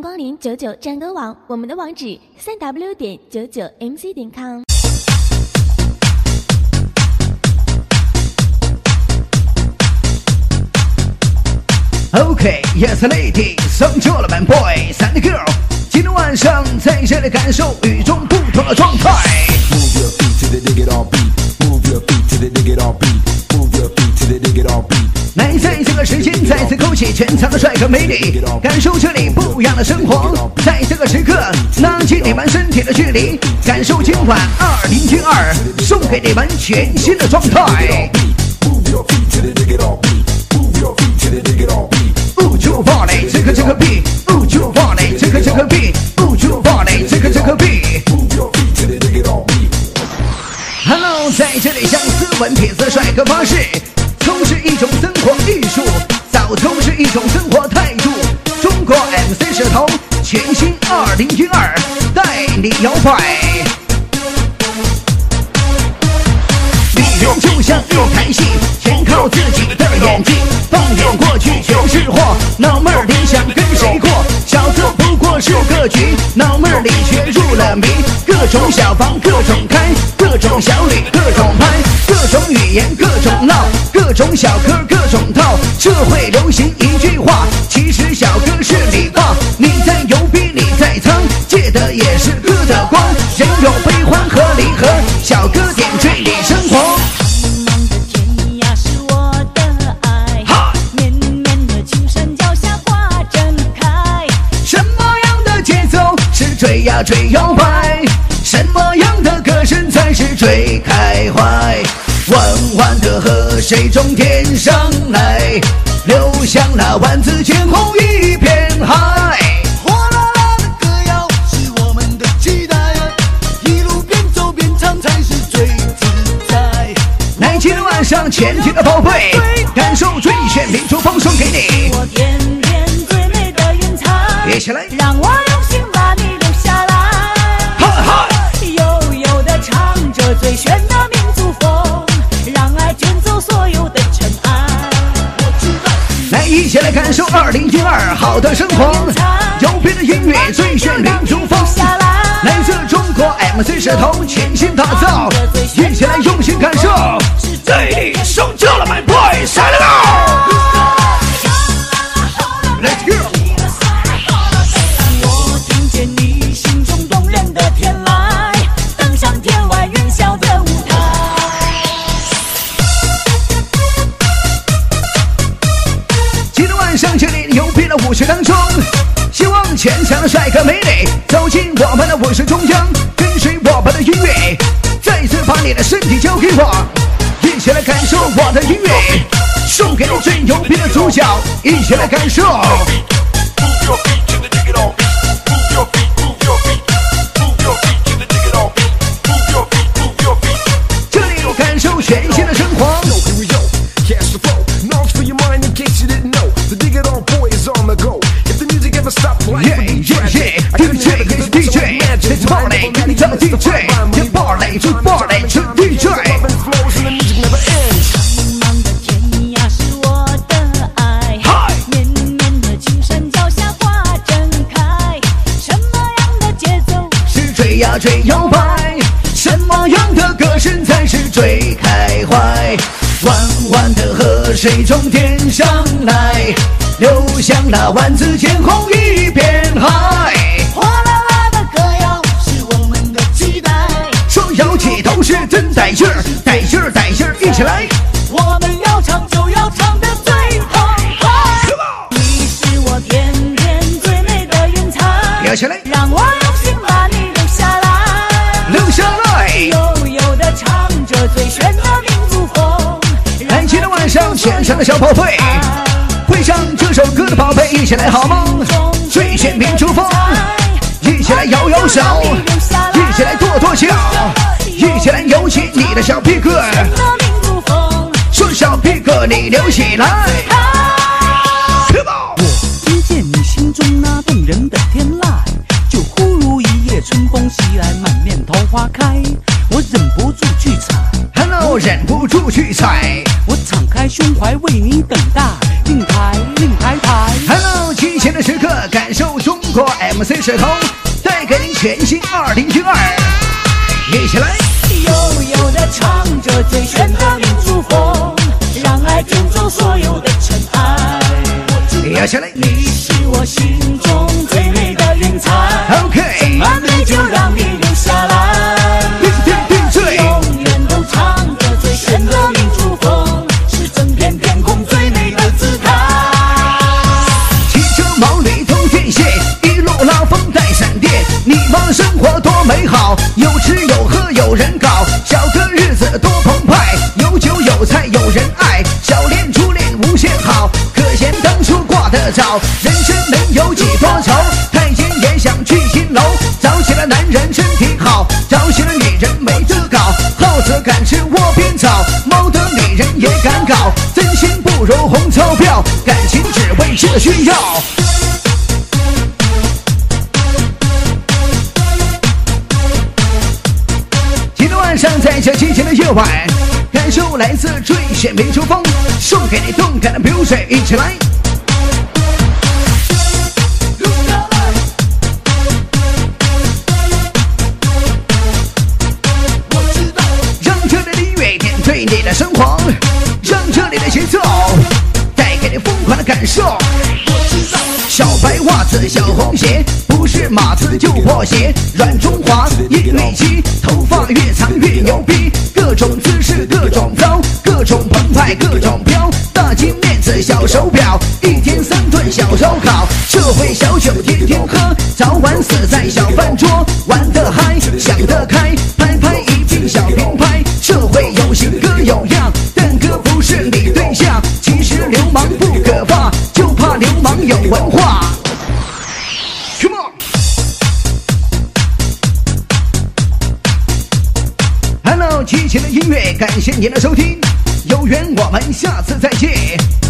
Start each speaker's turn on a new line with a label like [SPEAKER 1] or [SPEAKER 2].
[SPEAKER 1] 光临99战歌网，我们的网址3w.99mc.com。
[SPEAKER 2] Okay, yes, ladies, some gentlemen, boys and girls. 今天晚上在这里感受与众不同的状态。
[SPEAKER 3] Move your feet to the dig it all beat. Move your feet to the dig it all beat. Move your feet to the dig it all beat.
[SPEAKER 2] 来，在这个时间再次勾起全场的帅哥美女，感受这里不一样的生活。在这个时刻，拉近你们身体的距离，感受今晚2002送给你们全新的状态。
[SPEAKER 3] Move your feet to the dig it all beat. Move your feet to the dig it all beat.
[SPEAKER 2] 不就放嘞，这个 beat， 不就放嘞，这个 beat， 不就放嘞，这个 beat。
[SPEAKER 3] Move your feet to the dig it all beat.
[SPEAKER 2] Hello， 在这里向斯文痞子帅哥发誓，从事一种生活艺术，早从事一种生活态度。中国 MC 石头全新2012带你摇摆。女人就像一台戏，全靠自己的演技。放眼过去就是祸，老妹儿你想跟谁过？小色不过是个局，老妹儿你却入了迷。各种小房各种开，各种小李各种拍，各种语言各种闹，各种小歌各种套。社会流行一句话，其实小哥是你爸。你在牛逼你在苍，借的也是哥的光。人有悲欢和离合，小哥点缀你生活。追呀追摇摆，什么样的歌声才是最开怀？弯弯的河水从天上来，流向那万紫千红一片海。
[SPEAKER 4] 哗啦啦的歌谣是我们的期待，一路边走边唱才是最自在。
[SPEAKER 2] 来，今天晚上全体的宝贝，感受最炫民族风送给你。
[SPEAKER 4] 我天天最美的云彩，
[SPEAKER 2] 一起来，
[SPEAKER 4] 让我用心把你留下来。悠悠地唱着最炫的民族风，让爱卷走所有的尘埃。
[SPEAKER 2] 来，一起来感受2012好的生活，牛逼的音乐，最炫民族风，来自中国 MC 石头全新打造，一起来用心感受。Ladies and gentlemen, boys and girls, let's go。
[SPEAKER 4] 我听见你心中动人的天籁，登上天外云霄的舞台。
[SPEAKER 2] 今天晚上这里牛逼的舞池当中，希望全场的帅哥美女走进我们的舞池中央，跟随我们的音乐，再次把你的身体交给我，一起来感受我的音乐，送给你最牛逼的主角，一起来感受。
[SPEAKER 3] Move your feet to the dig it all beat. Move your feet, move your feet. Move your feet to the dig it all beat. Move your feet, move your feet.
[SPEAKER 2] 这里有感受全新的生活。
[SPEAKER 3] Here we go, catch the flow. Knowledge for your mind in case you didn't know. The dig it all boy is on the go. If the music ever stopped, life would be tragic. I couldn't
[SPEAKER 2] DJ
[SPEAKER 3] have
[SPEAKER 2] is
[SPEAKER 3] it,
[SPEAKER 2] DJ, it's party, it's a DJ, it's party, it's party, it's DJ。
[SPEAKER 3] flows and the music never ends.
[SPEAKER 4] 茫茫的天涯是我的爱，绵绵的青山脚下花正开。什么样的节奏
[SPEAKER 2] 是追呀追摇摆，什么样的歌声才是最开怀？弯弯的河水从天上来，流向那万紫千红一片海。
[SPEAKER 4] 哗啦啦的歌谣是我们的期待，
[SPEAKER 2] 双摇起都是真带劲儿，带劲儿带劲儿，一起来！
[SPEAKER 4] 我们要唱就要唱得最澎湃。你是我天天最美的云彩，
[SPEAKER 2] 一起来，
[SPEAKER 4] 让我用心把你留下来。
[SPEAKER 2] 留下来！
[SPEAKER 4] 悠悠地唱着最炫的民族风。
[SPEAKER 2] 来，今天晚上全场的小宝贝，会唱这首歌的宝贝，一起来好吗？最炫民族风，一起来摇摇手，一起来跺跺脚，一起来扭起你的小屁股，说小屁股你扭起来。
[SPEAKER 5] 我听见你心中那动人的天籁，就忽如一夜春风袭来，满面桃花开，我忍不住去采。
[SPEAKER 2] Hello， 忍不住去采。
[SPEAKER 5] 我敞开胸怀为你等待，令台令台台。
[SPEAKER 2] Hello， 激情的时刻，感受中国括 MC 水头，带给您全新2012，一起来！
[SPEAKER 4] 悠悠地唱着最炫的民族风，让爱卷走所有的尘埃。
[SPEAKER 2] 一起来！
[SPEAKER 4] 你是我心中最美的云彩。
[SPEAKER 2] OK，
[SPEAKER 4] 怎么美就让你留下来。永远都唱着最炫的民族风，是整片天空最美的姿态。
[SPEAKER 2] 骑着毛驴通天线，一路拉风带闪电，你们生活多美好，有吃有喝有人搞，小哥日子多澎湃，有酒有菜有人爱，小恋初恋无限好，可嫌当初挂得早，人生能有几多愁，太监也想去金楼，早起了男人身体好，早起了女人没得搞，耗子敢吃窝边草，猫的女人也敢搞，真心不如红钞票，感情只为这需要。今天晚上在这激情的夜晚，感受来自最炫民族风，送给你动感的流水，一起来！让这里的音乐点缀你的生活，让这里的节奏带给你疯狂的感受。小白袜子小红鞋，不是马刺就破鞋，软中华音乐机，头发越长越牛逼，各种姿势各种招，各种澎湃各种飘，大金链子小手表，一天3顿小烧烤，社会小酒天天喝，早晚死在小饭桌，玩得嗨想得开，拍拍一瓶小瓶拍，社会有型哥有样，但哥不是你对象，其实流氓不可怕，就怕流氓有文化。Come on！ Hello， 激情的音乐，感谢您的收听，有缘我们下次再见。